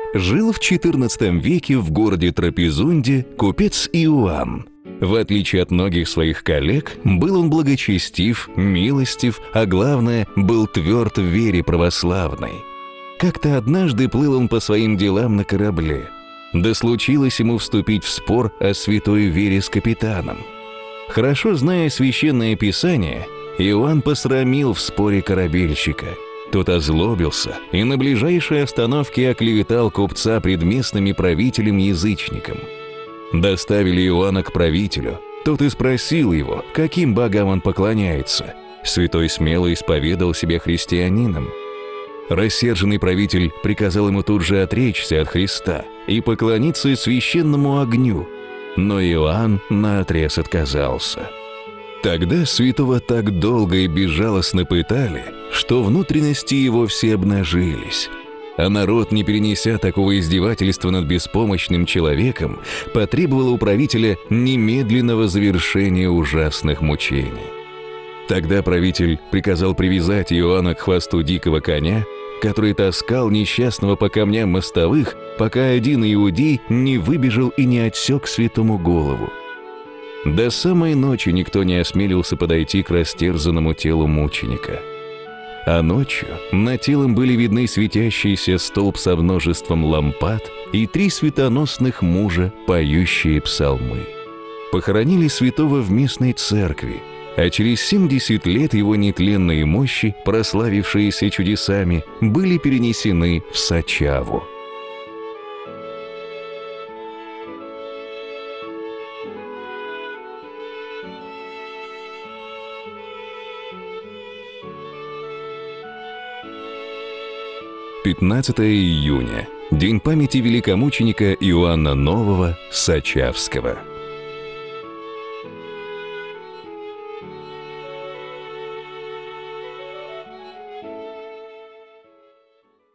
Жил в XIV веке в городе Трапезунде купец Иоанн. В отличие от многих своих коллег, был он благочестив, милостив, а главное, был тверд в вере православной. Как-то однажды плыл он по своим делам на корабле. Да случилось ему вступить в спор о святой вере с капитаном. Хорошо зная священное писание, Иоанн посрамил в споре корабельщика. Тот озлобился и на ближайшей остановке оклеветал купца пред местными правителем-язычником. Доставили Иоанна к правителю. Тот и спросил его, каким богам он поклоняется. Святой смело исповедал себя христианином. Рассерженный правитель приказал ему тут же отречься от Христа и поклониться священному огню, но Иоанн наотрез отказался. Тогда святого так долго и безжалостно пытали, что внутренности его все обнажились, а народ, не перенеся такого издевательства над беспомощным человеком, потребовал у правителя немедленного завершения ужасных мучений. Тогда правитель приказал привязать Иоанна к хвосту дикого коня, который таскал несчастного по камням мостовых, пока один иудей не выбежал и не отсек святому голову. До самой ночи никто не осмелился подойти к растерзанному телу мученика. А ночью над телом были видны светящийся столб со множеством лампад и 3 светоносных мужа, поющие псалмы. Похоронили святого в местной церкви, а через 70 лет его нетленные мощи, прославившиеся чудесами, были перенесены в Сачаву. – 15 июня. День памяти великомученика Иоанна Нового Сачавского.